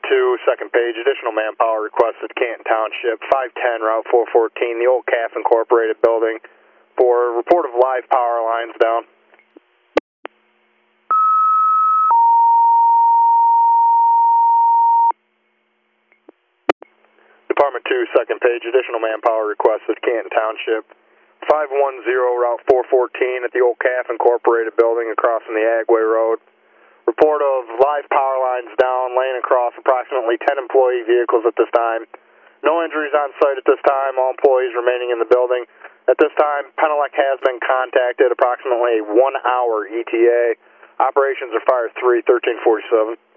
2, second page, additional manpower requested, Canton Township, 510 Route 414, the Old Calf Incorporated building, for report of live power lines down. Department 2, second page, additional manpower requested, Canton Township, 510 Route 414 at the Old Calf Incorporated building across from the Agway Road. Report of live power lines down, laying across approximately 10 employee vehicles at this time. No injuries on site at this time, all employees remaining in the building. At this time, Penelec has been contacted, approximately a 1 hour ETA. Operations are Fire 3, 1347.